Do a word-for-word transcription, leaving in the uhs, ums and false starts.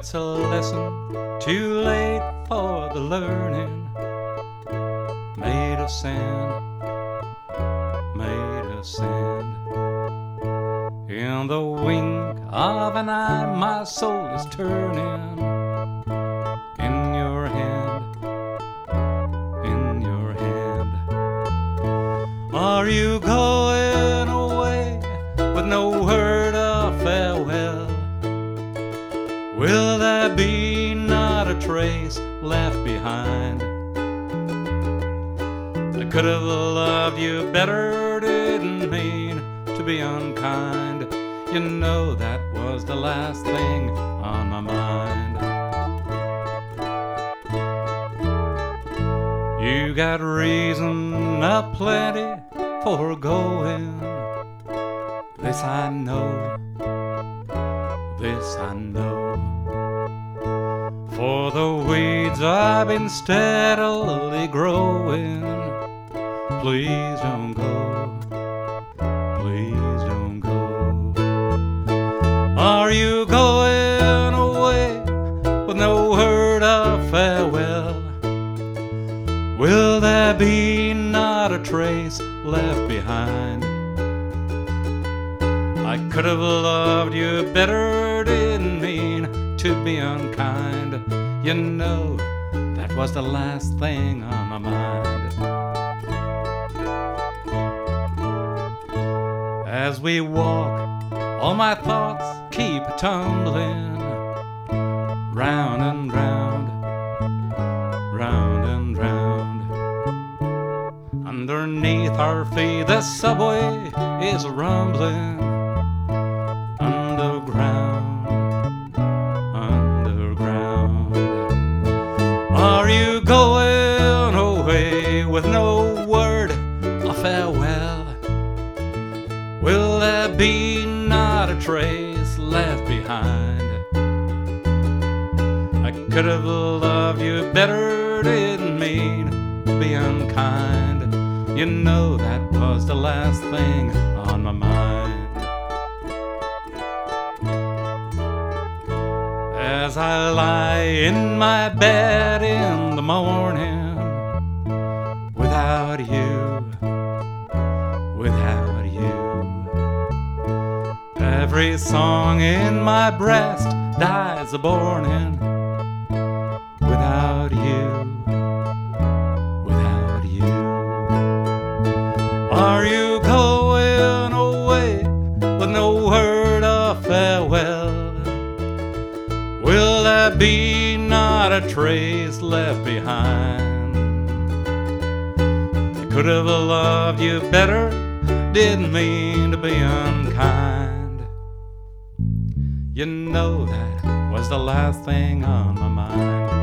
it's a lesson too late for the learning. Made of sand, made of sand. In the wink of an eye, my soul is turning. In your hand, in your hand. Are you going away with no word of farewell? Will there be not a trace left behind? I could have loved you better, didn't mean to be unkind. You know that was the last thing on my mind. You got reason aplenty for going. This I know, this I know. For the weeds I've been steadily growing. Please don't go, please don't go. Are you going away with no word of farewell? Will there be not a trace left behind? I could have loved you better, didn't mean to be unkind. You know that was the last thing on my mind. As we walk, all my thoughts keep tumbling round and round, round and round. Underneath our feet the subway is rumbling. Underground, underground. Are you going away with no word of farewell? Will there be not a trace left behind? I could have loved you better, didn't mean to be unkind. You know that was the last thing on my mind. As I lie in my bed in the morning, without you, without you. Every song in my breast dies a-borning. Without you, without you. Are you going away with no word of farewell? Will there be not a trace left behind? I could have loved you better, didn't mean to be unkind. You know that was the last thing on my mind.